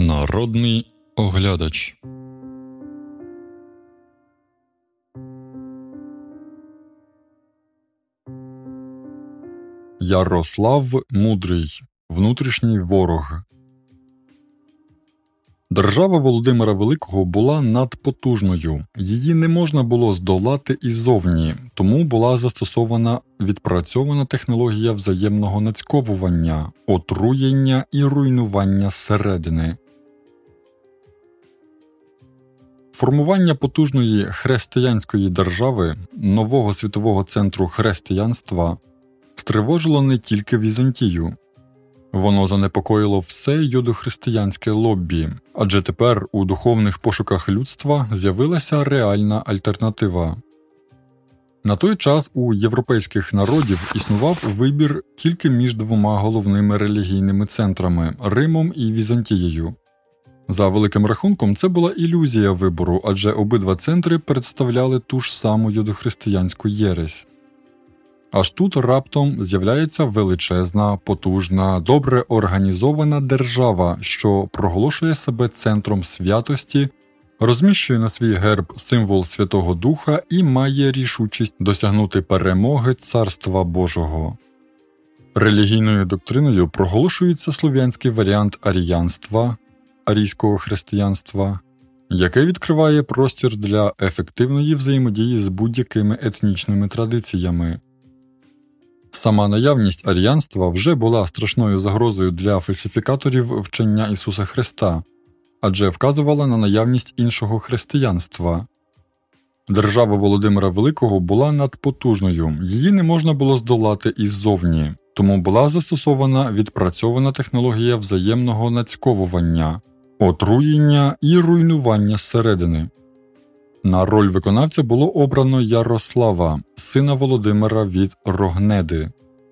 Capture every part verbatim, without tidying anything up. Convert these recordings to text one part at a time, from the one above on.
Народний оглядач. Ярослав Мудрий. Внутрішній ворог. Держава Володимира Великого була надпотужною, її не можна було здолати іззовні, тому була застосована відпрацьована технологія взаємного нацьковування, отруєння і руйнування зсередини. Формування потужної християнської держави, нового світового центру християнства, стривожило не тільки Візантію. Воно занепокоїло все юдохристиянське лоббі, адже тепер у духовних пошуках людства з'явилася реальна альтернатива. На той час у європейських народів існував вибір тільки між двома головними релігійними центрами – Римом і Візантією. За великим рахунком, це була ілюзія вибору, адже обидва центри представляли ту ж саму юдохристиянську єресь. Аж тут раптом з'являється величезна, потужна, добре організована держава, що проголошує себе центром святості, розміщує на свій герб символ Святого Духа і має рішучість досягнути перемоги Царства Божого. Релігійною доктриною проголошується слов'янський варіант аріянства, арійського християнства, яке відкриває простір для ефективної взаємодії з будь-якими етнічними традиціями. Сама наявність аріянства вже була страшною загрозою для фальсифікаторів вчення Ісуса Христа, адже вказувала на наявність іншого християнства. Держава Володимира Великого була надпотужною, її не можна було здолати іззовні, тому була застосована відпрацьована технологія взаємного нацьковування, отруєння і руйнування зсередини. На роль виконавця було обрано Ярослава, сина Володимира від Рогнеди.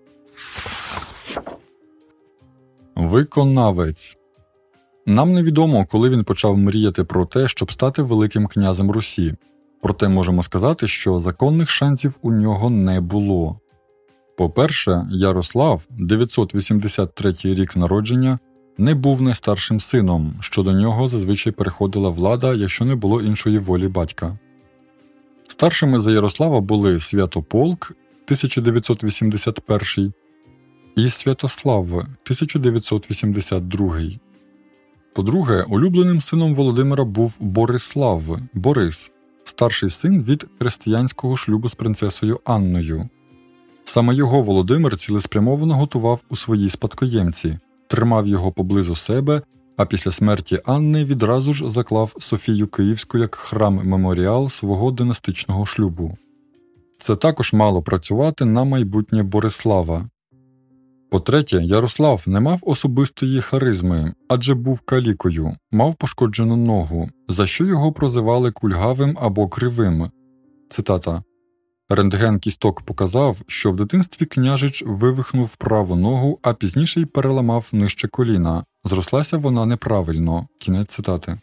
Виконавець. Нам невідомо, коли він почав мріяти про те, щоб стати великим князем Русі. Проте можемо сказати, що законних шансів у нього не було. По-перше, Ярослав, дев'ятсот вісімдесят третій рік народження, не був найстаршим сином, що до нього зазвичай переходила влада, якщо не було іншої волі батька. Старшими за Ярослава були Святополк, тисяча дев'ятсот вісімдесят перший, і Святослав, тисяча дев'ятсот вісімдесят другий. По-друге, улюбленим сином Володимира був Борислав, Борис, старший син від християнського шлюбу з принцесою Анною. Саме його Володимир цілеспрямовано готував у своїй спадкоємці, тримав його поблизу себе, а після смерті Анни відразу ж заклав Софію Київську як храм-меморіал свого династичного шлюбу. Це також мало працювати на майбутнє Борислава. По-третє, Ярослав не мав особистої харизми, адже був калікою, мав пошкоджену ногу, за що його прозивали кульгавим або кривим. Цитата. Рентген кісток показав, що в дитинстві княжич вивихнув праву ногу, а пізніше й переламав нижче коліна. Зрослася вона неправильно. Кінець цитати.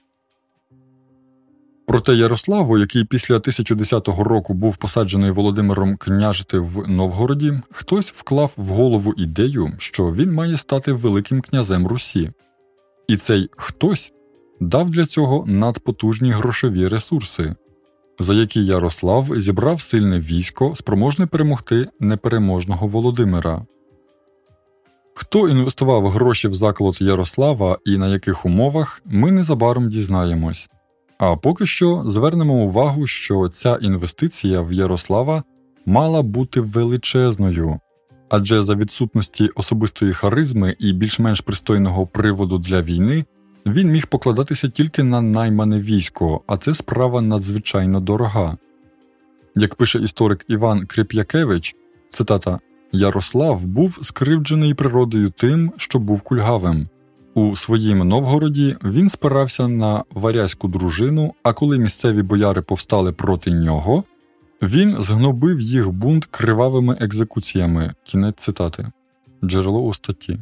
Проте Ярославу, який після тисяча десятого року був посаджений Володимиром княжити в Новгороді, хтось вклав в голову ідею, що він має стати великим князем Русі. І цей «хтось» дав для цього надпотужні грошові ресурси, за які Ярослав зібрав сильне військо, спроможне перемогти непереможного Володимира. Хто інвестував гроші в заколот Ярослава і на яких умовах, ми незабаром дізнаємось. А поки що звернемо увагу, що ця інвестиція в Ярослава мала бути величезною, адже за відсутності особистої харизми і більш-менш пристойного приводу для війни він міг покладатися тільки на наймане військо, а це справа надзвичайно дорога. Як пише історик Іван Крип'якевич, цитата, «Ярослав був скривджений природою тим, що був кульгавим. У своїм Новгороді він спирався на варязьку дружину, а коли місцеві бояри повстали проти нього, він згнобив їх бунт кривавими екзекуціями». Кінець цитати. Джерело у статті.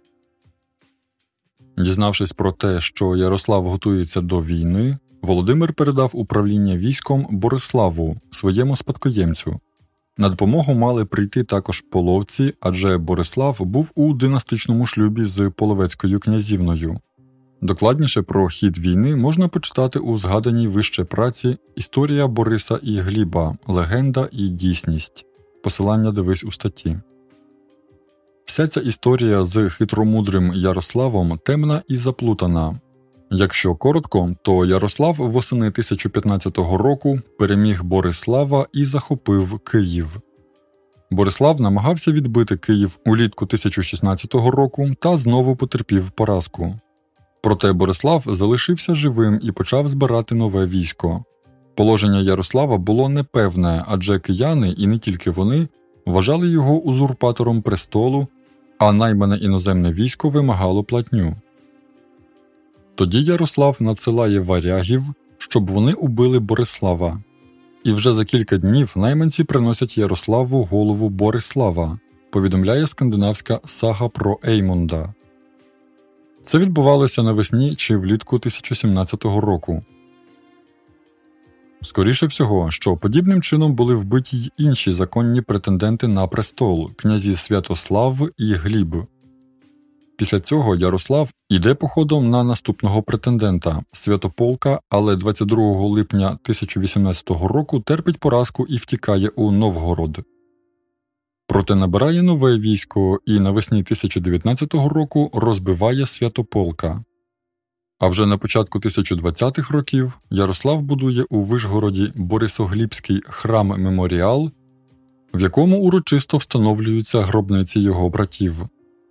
Дізнавшись про те, що Ярослав готується до війни, Володимир передав управління військом Бориславу, своєму спадкоємцю. На допомогу мали прийти також половці, адже Борислав був у династичному шлюбі з Половецькою князівною. Докладніше про хід війни можна почитати у згаданій вище праці «Історія Бориса і Гліба. Легенда і дійсність». Посилання дивись у статті. Вся ця історія з хитромудрим Ярославом темна і заплутана. Якщо коротко, то Ярослав восени тисяча п'ятнадцятого року переміг Борислава і захопив Київ. Борислав намагався відбити Київ улітку тисяча шістнадцятого року та знову потерпів поразку. Проте Борислав залишився живим і почав збирати нове військо. Положення Ярослава було непевне, адже кияни, і не тільки вони, вважали його узурпатором престолу, а наймане іноземне військо вимагало платню. Тоді Ярослав надсилає варягів, щоб вони убили Борислава. І вже за кілька днів найманці приносять Ярославу голову Борислава, повідомляє скандинавська сага про Еймунда. Це відбувалося навесні чи влітку тисяча сімнадцятого року. Скоріше всього, що подібним чином були вбиті й інші законні претенденти на престол – князі Святослав і Гліб. Після цього Ярослав іде походом на наступного претендента – Святополка, але двадцять другого липня тисяча вісімнадцятого року терпить поразку і втікає у Новгород. Проте набирає нове військо і навесні тисяча дев'ятнадцятого року розбиває Святополка. А вже на початку тисяча двадцятих років Ярослав будує у Вишгороді Борисоглібський храм-меморіал, в якому урочисто встановлюються гробниці його братів.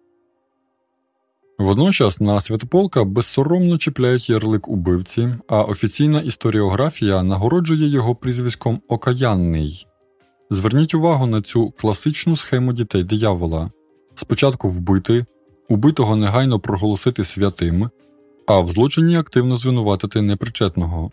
Водночас на Святополка безсоромно чіпляють ярлик убивці, а офіційна історіографія нагороджує його прізвиськом «Окаянний». Зверніть увагу на цю класичну схему дітей диявола. Спочатку вбити, убитого негайно проголосити святим, а в злочині активно звинуватити непричетного.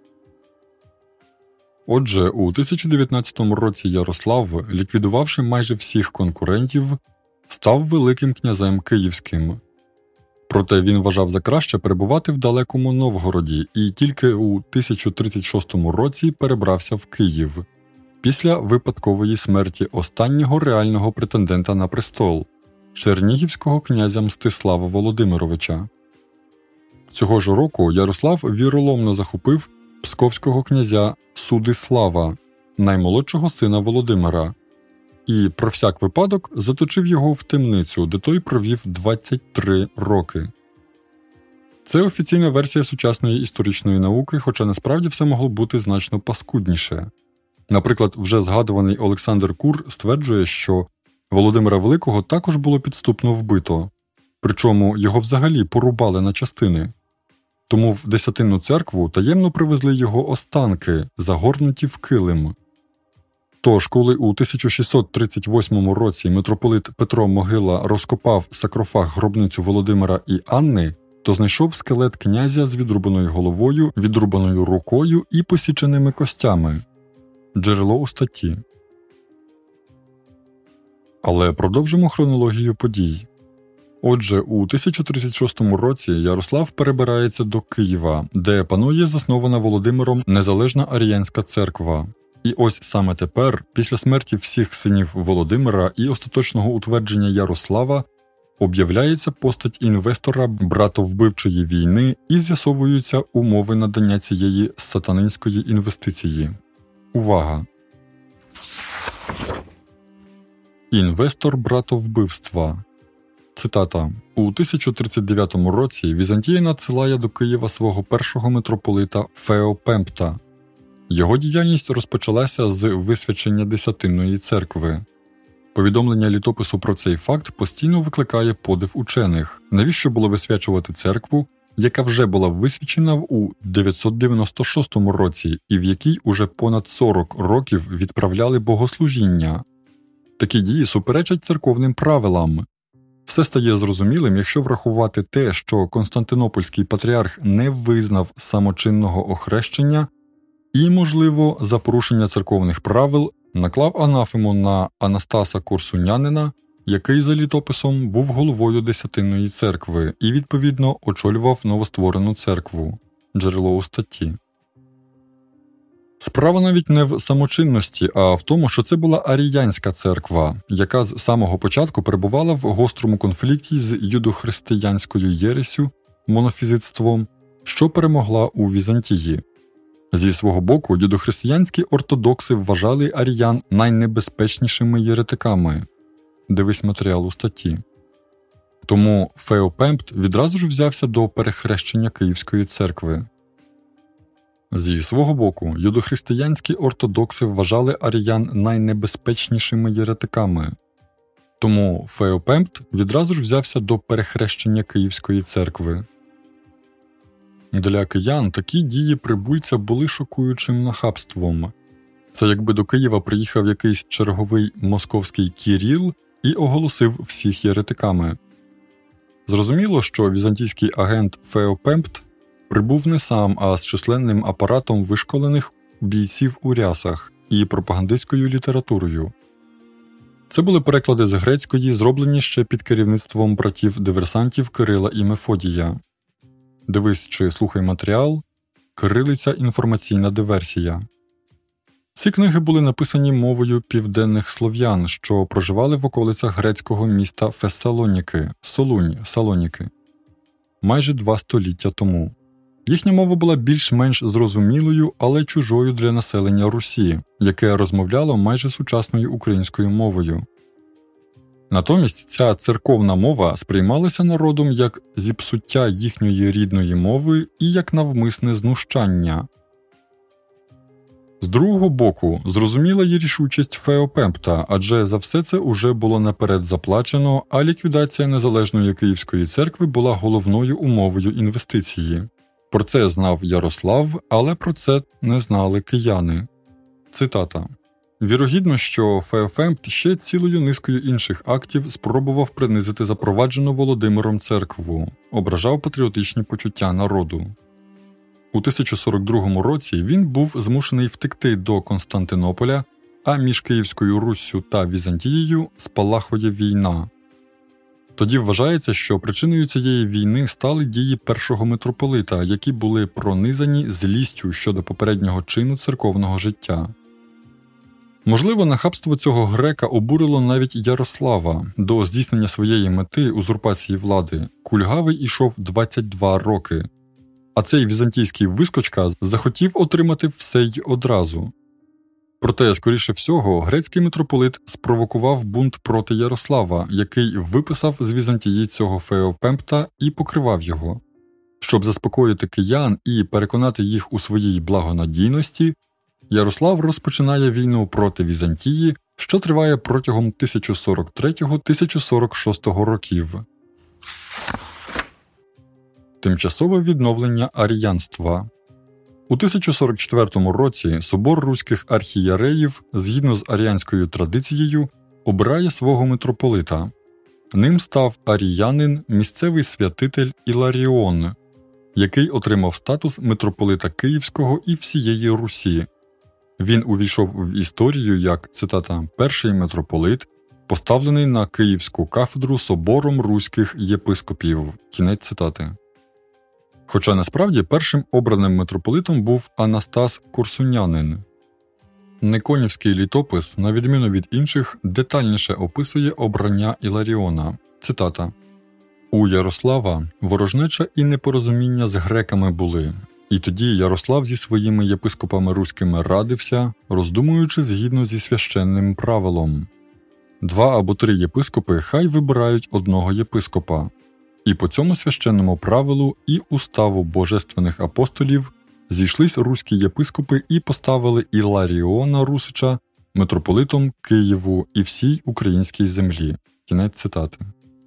Отже, у тисяча дев'ятнадцятому році Ярослав, ліквідувавши майже всіх конкурентів, став Великим князем Київським. Проте він вважав за краще перебувати в далекому Новгороді і тільки у тисяча тридцять шостому році перебрався в Київ, після випадкової смерті останнього реального претендента на престол – чернігівського князя Мстислава Володимировича. Цього ж року Ярослав віроломно захопив псковського князя Судислава, наймолодшого сина Володимира, і про всяк випадок заточив його в темницю, де той провів двадцять три роки. Це офіційна версія сучасної історичної науки, хоча насправді все могло бути значно паскудніше. Наприклад, вже згадуваний Олександр Кур стверджує, що Володимира Великого також було підступно вбито, причому його взагалі порубали на частини. Тому в Десятинну церкву таємно привезли його останки, загорнуті в килим. Тож, коли у тисяча шістсот тридцять восьмому році митрополит Петро Могила розкопав саркофаг гробницю Володимира і Анни, то знайшов скелет князя з відрубаною головою, відрубаною рукою і посіченими костями. Джерело у статті. Але продовжимо хронологію подій. Отже, у тисяча тридцять шостому році Ярослав перебирається до Києва, де панує заснована Володимиром Незалежна Аріянська церква. І ось саме тепер, після смерті всіх синів Володимира і остаточного утвердження Ярослава, об'являється постать інвестора братовбивчої війни і з'ясовуються умови надання цієї сатанинської інвестиції. Увага! Інвестор братовбивства. Цитата. У тисяча тридцять дев'ятому році Візантія надсилає до Києва свого першого митрополита Феопемпта. Його діяльність розпочалася з висвячення Десятинної церкви. Повідомлення літопису про цей факт постійно викликає подив учених. Навіщо було висвячувати церкву, яка вже була висвячена у дев'ятсот дев'яносто шостому році і в якій уже понад сорок років відправляли богослужіння? Такі дії суперечать церковним правилам. Все стає зрозумілим, якщо врахувати те, що Константинопольський патріарх не визнав самочинного охрещення і, можливо, за порушення церковних правил наклав анафему на Анастаса Корсунянина, який за літописом був головою Десятинної церкви і, відповідно, очолював новостворену церкву. Джерело у статті. Справа навіть не в самочинності, а в тому, що це була аріянська церква, яка з самого початку перебувала в гострому конфлікті з юдохристиянською єресю монофізитством, що перемогла у Візантії. Зі свого боку, юдохристиянські ортодокси вважали аріян найнебезпечнішими єретиками. Дивись матеріал у статті. Тому Феопемпт відразу ж взявся до перехрещення Київської церкви. Зі свого боку, юдохристиянські ортодокси вважали аріян найнебезпечнішими єретиками. Тому Феопемпт відразу ж взявся до перехрещення Київської церкви. Для киян такі дії прибульця були шокуючим нахабством. Це якби до Києва приїхав якийсь черговий московський Кіріл і оголосив всіх єретиками. Зрозуміло, що візантійський агент Феопемпт прибув не сам, а з численним апаратом вишколених бійців у рясах і пропагандистською літературою. Це були переклади з грецької, зроблені ще під керівництвом братів-диверсантів Кирила і Мефодія. Дивись чи слухай матеріал «Кирилиця. Інформаційна диверсія». Ці книги були написані мовою південних слов'ян, що проживали в околицях грецького міста Фессалоніки, Солунь, Салоніки, майже два століття тому. Їхня мова була більш-менш зрозумілою, але чужою для населення Русі, яке розмовляло майже сучасною українською мовою. Натомість ця церковна мова сприймалася народом як зіпсуття їхньої рідної мови і як навмисне знущання. З другого боку, зрозуміла є рішучість Феопемпта, адже за все це уже було наперед заплачено, а ліквідація незалежної Київської церкви була головною умовою інвестиції. Про це знав Ярослав, але про це не знали кияни. Цитата. Вірогідно, що Феопемпт ще цілою низкою інших актів спробував принизити запроваджену Володимиром церкву, ображав патріотичні почуття народу. У тисяча сорок другому році він був змушений втекти до Константинополя, а між Київською Руссю та Візантією спалахує війна. Тоді вважається, що причиною цієї війни стали дії першого митрополита, які були пронизані злістю щодо попереднього чину церковного життя. Можливо, нахабство цього грека обурило навіть Ярослава. До здійснення своєї мети узурпації влади кульгавий ішов двадцять два роки. А цей візантійський вискочка захотів отримати все й одразу. Проте, скоріше всього, грецький митрополит спровокував бунт проти Ярослава, який виписав з Візантії цього Феопемпта і покривав його. Щоб заспокоїти киян і переконати їх у своїй благонадійності, Ярослав розпочинає війну проти Візантії, що триває протягом тисяча сорок третього - тисяча сорок шостого років. Тимчасове відновлення аріянства. У тисяча сорок четвертому році собор руських архієреїв, згідно з аріянською традицією, обирає свого митрополита. Ним став аріянин, місцевий святитель Іларіон, який отримав статус митрополита Київського і всієї Русі. Він увійшов в історію як, цитата, «перший митрополит, поставлений на Київську кафедру собором руських єпископів». Кінець цитати. Хоча насправді першим обраним митрополитом був Анастас Корсунянин. Никонівський літопис, на відміну від інших, детальніше описує обрання Іларіона. Цитата. «У Ярослава ворожнеча і непорозуміння з греками були, і тоді Ярослав зі своїми єпископами руськими радився, роздумуючи згідно зі священним правилом. Два або три єпископи хай вибирають одного єпископа. І по цьому священному правилу і уставу божественних апостолів зійшлись руські єпископи і поставили Іларіона Русича митрополитом Києву і всій українській землі». Кінець цитати.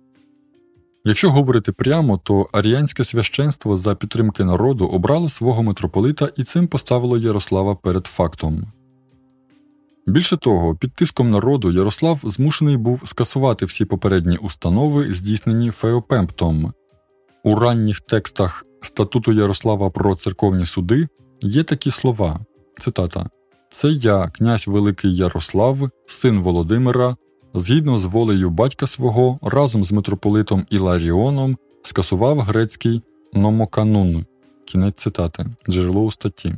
Якщо говорити прямо, то аріянське священство за підтримки народу обрало свого митрополита і цим поставило Ярослава перед фактом. Більше того, під тиском народу Ярослав змушений був скасувати всі попередні установи, здійснені Феопемптом. У ранніх текстах статуту Ярослава про церковні суди є такі слова, цитата, «Це я, князь Великий Ярослав, син Володимира, згідно з волею батька свого, разом з митрополитом Іларіоном скасував грецький номоканун». Кінець цитати. Джерело у статті.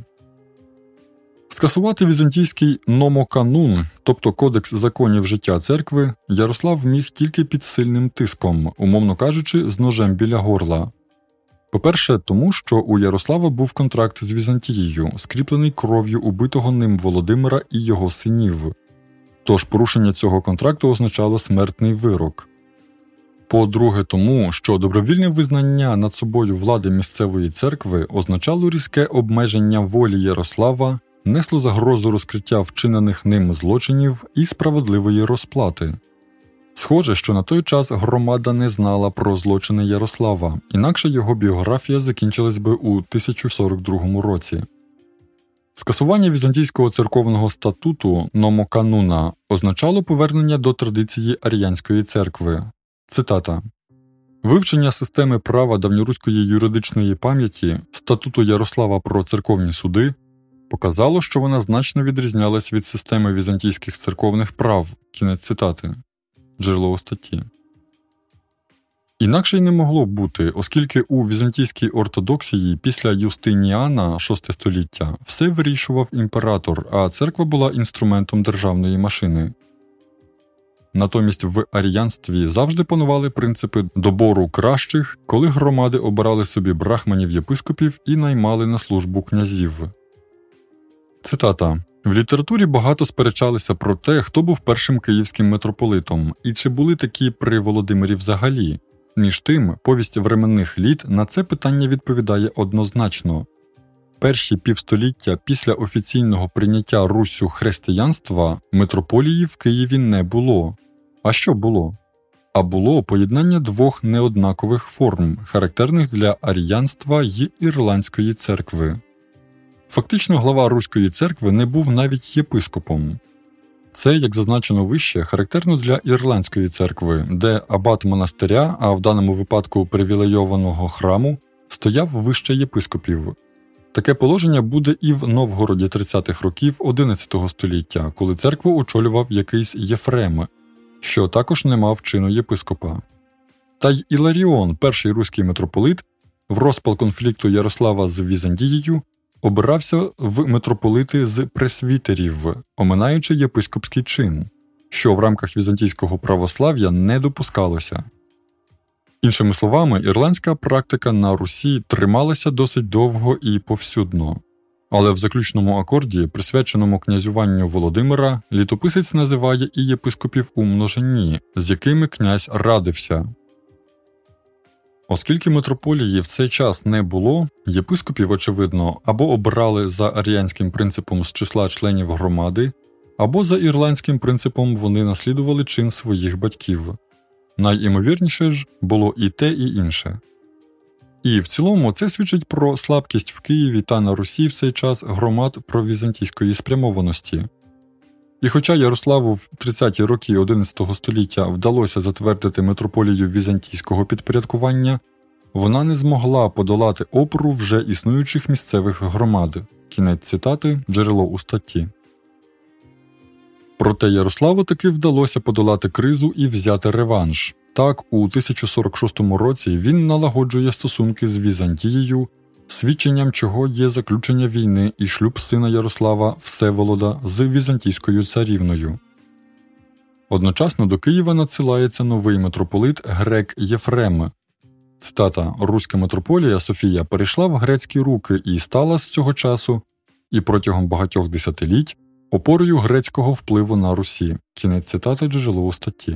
Скасувати візантійський номоканун, тобто кодекс законів життя церкви, Ярослав міг тільки під сильним тиском, умовно кажучи, з ножем біля горла. По-перше, тому що у Ярослава був контракт з Візантією, скріплений кров'ю убитого ним Володимира і його синів. Тож порушення цього контракту означало смертний вирок. По-друге, тому, що добровільне визнання над собою влади місцевої церкви означало різке обмеження волі Ярослава, несло загрозу розкриття вчинених ним злочинів і справедливої розплати. Схоже, що на той час громада не знала про злочини Ярослава, інакше його біографія закінчилась би у тисяча сорок другому році. Скасування Візантійського церковного статуту номокануна означало повернення до традиції Аріянської церкви. Цитата. «Вивчення системи права давньоруської юридичної пам'яті статуту Ярослава про церковні суди показало, що вона значно відрізнялась від системи візантійських церковних прав». Кінець цитати. Джерело у статті. Інакше й не могло бути, оскільки у візантійській ортодоксії після Юстиніана, шосте століття, все вирішував імператор, а церква була інструментом державної машини. Натомість в аріянстві завжди панували принципи добору кращих, коли громади обирали собі брахманів-єпископів і наймали на службу князів. Цитата. В літературі багато сперечалися про те, хто був першим київським митрополитом, і чи були такі при Володимирі взагалі. Між тим, повість временних літ на це питання відповідає однозначно. Перші півстоліття після офіційного прийняття Руссю християнства митрополії в Києві не було. А що було? А було поєднання двох неоднакових форм, характерних для аріянства й Ірландської церкви. Фактично глава Руської церкви не був навіть єпископом. Це, як зазначено вище, характерно для Ірландської церкви, де абат монастиря, а в даному випадку привілейованого храму, стояв вище єпископів. Таке положення буде і в Новгороді тридцятих років одинадцятого століття, коли церкву очолював якийсь Єфрем, що також не мав чину єпископа. Та й Іларіон, перший руський митрополит, в розпал конфлікту Ярослава з Візантією, обирався в митрополити з пресвітерів, оминаючи єпископський чин, що в рамках візантійського православ'я не допускалося. Іншими словами, ірландська практика на Русі трималася досить довго і повсюдно. Але в заключному акорді, присвяченому князюванню Володимира, літописець називає і єпископів у множині, з якими князь радився. Оскільки митрополії в цей час не було, єпископів, очевидно, або обирали за аріянським принципом з числа членів громади, або за ірландським принципом вони наслідували чин своїх батьків. Найімовірніше ж було і те, і інше. І в цілому це свідчить про слабкість в Києві та на Русі в цей час громад провізантійської спрямованості. І хоча Ярославу в тридцяті роки одинадцятого століття вдалося затвердити митрополію візантійського підпорядкування, вона не змогла подолати опору вже існуючих місцевих громад. Кінець цитати, джерело у статті. Проте Ярославу таки вдалося подолати кризу і взяти реванш. Так, у тисяча сорок шостому році він налагоджує стосунки з Візантією, свідченням чого є заключення війни і шлюб сина Ярослава Всеволода з візантійською царівною. Одночасно до Києва надсилається новий митрополит грек Єфрем. Цитата: «Руська митрополія Софія перейшла в грецькі руки і стала з цього часу, і протягом багатьох десятиліть, опорою грецького впливу на Русі». Кінець цитати, джерело у статті.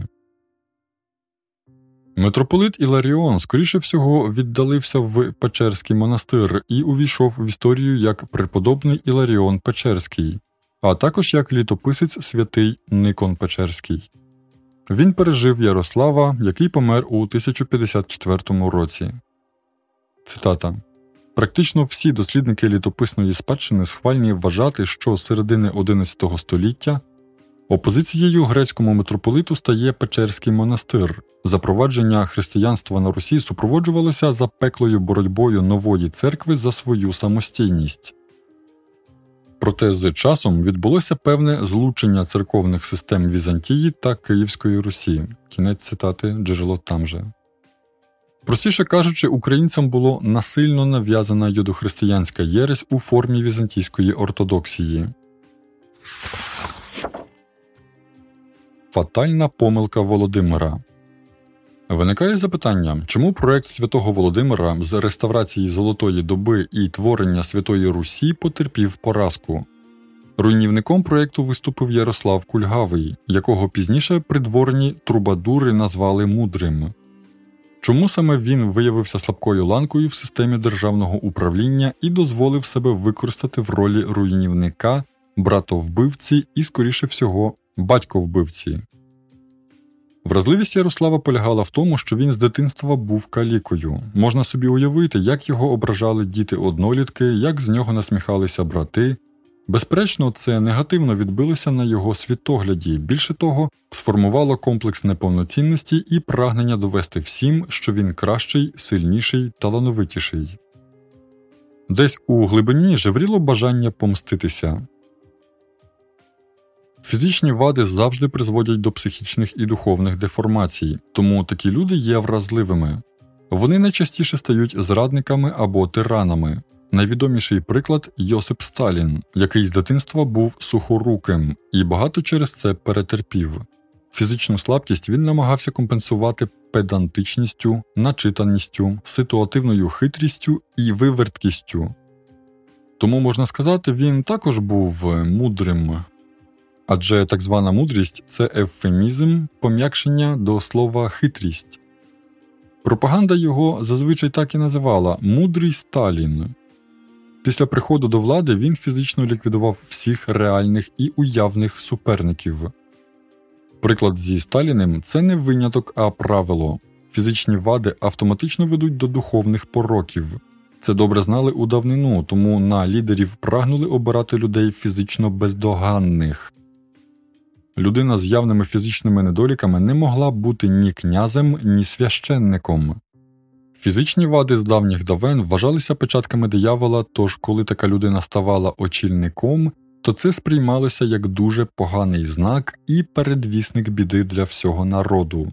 Митрополит Іларіон, скоріше всього, віддалився в Печерський монастир і увійшов в історію як преподобний Іларіон Печерський, а також як літописець святий Никон Печерський. Він пережив Ярослава, який помер у тисяча п'ятдесят четвертому році. Цитата: «Практично всі дослідники літописної спадщини схвальні вважати, що з середини одинадцятого століття опозицією грецькому митрополиту стає Печерський монастир. Запровадження християнства на Русі супроводжувалося запеклою боротьбою нової церкви за свою самостійність. Проте з часом відбулося певне злучення церковних систем Візантії та Київської Русі». Кінець цитати, джерело там же. Простіше кажучи, українцям було насильно нав'язана юдохристиянська єресь у формі візантійської ортодоксії. Фатальна помилка Володимира. Виникає запитання, чому проект святого Володимира з реставрації Золотої доби і творення Святої Русі потерпів поразку? Руйнівником проєкту виступив Ярослав Кульгавий, якого пізніше придворні трубадури назвали мудрим. Чому саме він виявився слабкою ланкою в системі державного управління і дозволив себе використати в ролі руйнівника, братовбивці і, скоріше всього, батьковбивці? Вразливість Ярослава полягала в тому, що він з дитинства був калікою. Можна собі уявити, як його ображали діти-однолітки, як з нього насміхалися брати. Безперечно, це негативно відбилося на його світогляді, більше того, сформувало комплекс неповноцінності і прагнення довести всім, що він кращий, сильніший, талановитіший. Десь у глибині жевріло бажання помститися. Фізичні вади завжди призводять до психічних і духовних деформацій, тому такі люди є вразливими. Вони найчастіше стають зрадниками або тиранами. Найвідоміший приклад – Йосип Сталін, який з дитинства був сухоруким і багато через це перетерпів. Фізичну слабкість він намагався компенсувати педантичністю, начитаністю, ситуативною хитрістю і виверткістю. Тому, можна сказати, він також був мудрим. Адже так звана мудрість – це евфемізм, пом'якшення до слова «хитрість». Пропаганда його зазвичай так і називала – «мудрий Сталін». Після приходу до влади він фізично ліквідував всіх реальних і уявних суперників. Приклад зі Сталіним – це не виняток, а правило. Фізичні вади автоматично ведуть до духовних пороків. Це добре знали у давнину, тому на лідерів прагнули обирати людей фізично бездоганних. Людина з явними фізичними недоліками не могла бути ні князем, ні священником. Фізичні вади з давніх давен вважалися печатками диявола, тож коли така людина ставала очільником, то це сприймалося як дуже поганий знак і передвісник біди для всього народу.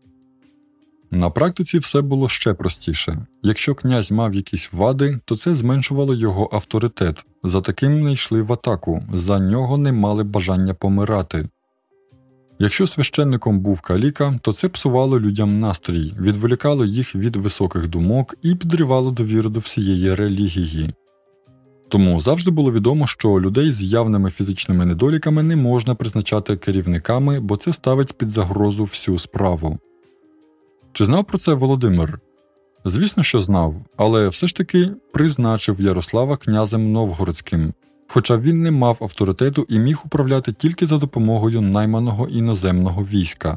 На практиці все було ще простіше. Якщо князь мав якісь вади, то це зменшувало його авторитет, за таким не йшли в атаку, за нього не мали бажання помирати. Якщо священником був каліка, то це псувало людям настрій, відволікало їх від високих думок і підривало довіру до всієї релігії. Тому завжди було відомо, що людей з явними фізичними недоліками не можна призначати керівниками, бо це ставить під загрозу всю справу. Чи знав про це Володимир? Звісно, що знав, але все ж таки призначив Ярослава князем Новгородським, хоча він не мав авторитету і міг управляти тільки за допомогою найманого іноземного війська.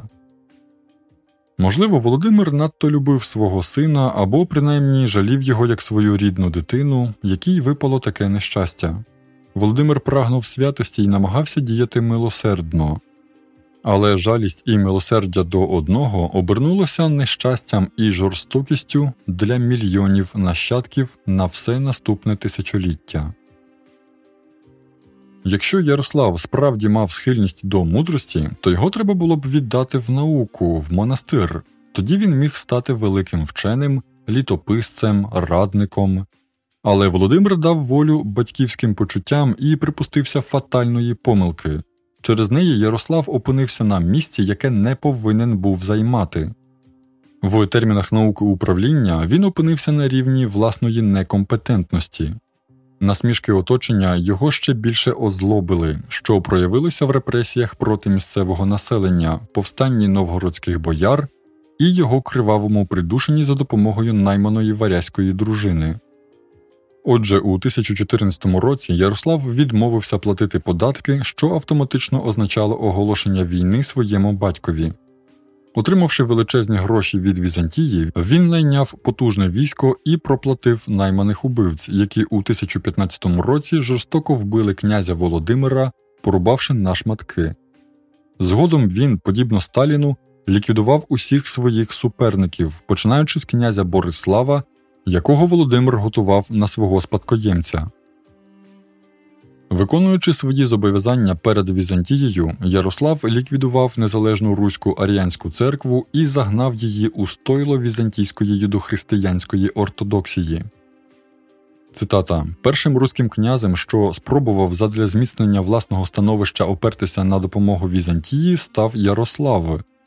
Можливо, Володимир надто любив свого сина або принаймні жалів його як свою рідну дитину, якій випало таке нещастя. Володимир прагнув святості і намагався діяти милосердно. Але жалість і милосердя до одного обернулося нещастям і жорстокістю для мільйонів нащадків на все наступне тисячоліття. Якщо Ярослав справді мав схильність до мудрості, то його треба було б віддати в науку, в монастир. Тоді він міг стати великим вченим, літописцем, радником. Але Володимир дав волю батьківським почуттям і припустився фатальної помилки. Через неї Ярослав опинився на місці, яке не повинен був займати. В термінах науки управління він опинився на рівні власної некомпетентності. Насмішки оточення його ще більше озлобили, що проявилося в репресіях проти місцевого населення, повстанні новгородських бояр і його кривавому придушенні за допомогою найманої варязької дружини. Отже, у тисяча чотирнадцятому році Ярослав відмовився платити податки, що автоматично означало оголошення війни своєму батькові. Отримавши величезні гроші від Візантії, він найняв потужне військо і проплатив найманих убивць, які у тисяча п'ятнадцятому році жорстоко вбили князя Володимира, порубавши на шматки. Згодом він, подібно Сталіну, ліквідував усіх своїх суперників, починаючи з князя Борислава, якого Володимир готував на свого спадкоємця. Виконуючи свої зобов'язання перед Візантією, Ярослав ліквідував незалежну Руську Аріанську церкву і загнав її у стойло візантійської юдохристиянської ортодоксії. Цитата: «Першим руським князем, що спробував задля зміцнення власного становища опертися на допомогу Візантії, став Ярослав.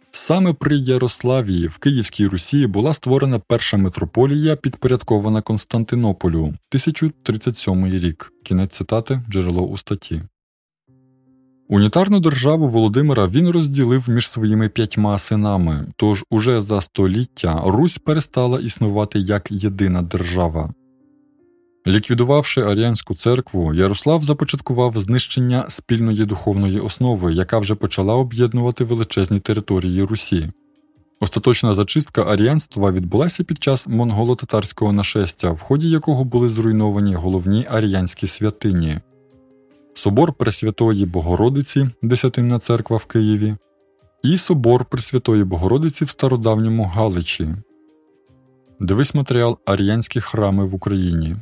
Саме при Ярославії в Київській Русі була створена перша митрополія, підпорядкована Константинополю, тисяча тридцять сьомий рік. Кінець цитати, джерело у статті. Унітарну державу Володимира він розділив між своїми п'ятьма синами, тож уже за століття Русь перестала існувати як єдина держава. Ліквідувавши Аріанську церкву, Ярослав започаткував знищення спільної духовної основи, яка вже почала об'єднувати величезні території Русі. Остаточна зачистка аріанства відбулася під час монголо-татарського нашестя, в ході якого були зруйновані головні аріанські святині. Собор Пресвятої Богородиці, Десятинна церква в Києві, і Собор Пресвятої Богородиці в стародавньому Галичі. Дивись матеріал «Аріанські храми в Україні».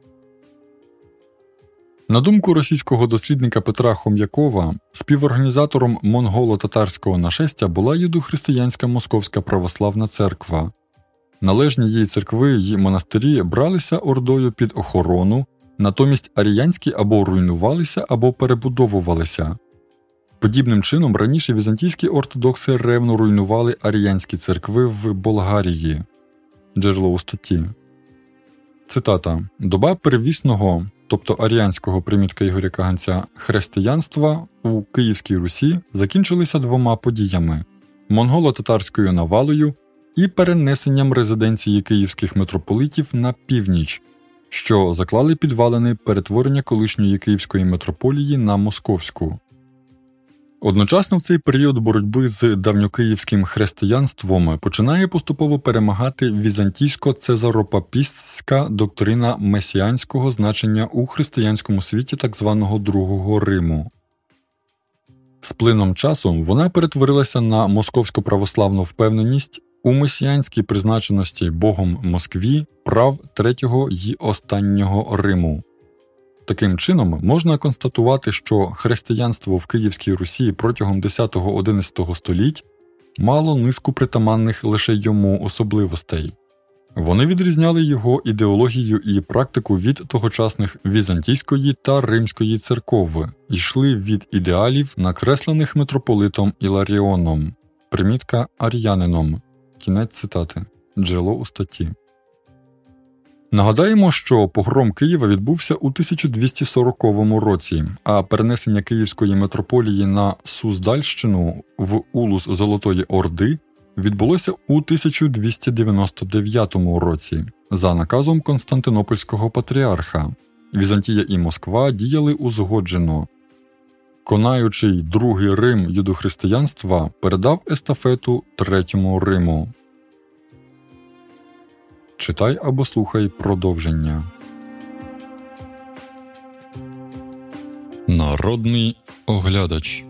На думку російського дослідника Петра Хом'якова, співорганізатором монголо-татарського нашестя була юдохристиянська Московська православна церква. Належні їй церкви й монастирі бралися ордою під охорону, натомість аріянські або руйнувалися, або перебудовувалися. Подібним чином раніше візантійські ортодокси ревно руйнували аріянські церкви в Болгарії. Джерело у статті. Цитата. «Доба первісного, тобто аріанського примітка Ігоря Каганця, християнства у Київській Русі закінчилися двома подіями – монголо-татарською навалою і перенесенням резиденції київських митрополитів на північ, що заклали підвалини перетворення колишньої Київської митрополії на московську. Одночасно в цей період боротьби з давньокиївським християнством починає поступово перемагати візантійсько-цезаропапістська доктрина месіанського значення у християнському світі так званого Другого Риму. З плином часу вона перетворилася на московсько-православну впевненість у месіанській призначеності Богом Москві прав Третього й Останнього Риму. Таким чином, можна констатувати, що християнство в Київській Русі протягом десятого-одинадцятого століть мало низку притаманних лише йому особливостей. Вони відрізняли його ідеологію і практику від тогочасних візантійської та римської церков, йшли від ідеалів, накреслених митрополитом Іларіоном, примітка ар'янином. Кінець цитати. Джерело у статті. Нагадаємо, що погром Києва відбувся у тисяча двісті сороковому році, а перенесення Київської митрополії на Суздальщину в улус Золотої Орди відбулося у тисяча двісті дев'яносто дев'ятому році за наказом Константинопольського патріарха. Візантія і Москва діяли узгоджено. Конаючий Другий Рим юдохристиянства передав естафету Третьому Риму. Читай або слухай продовження. Народний оглядач.